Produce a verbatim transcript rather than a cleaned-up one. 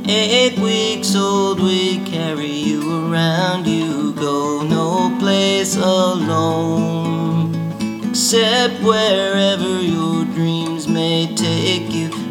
Eight weeks old, we carry you around. You go no place alone, except wherever your dreams may take you.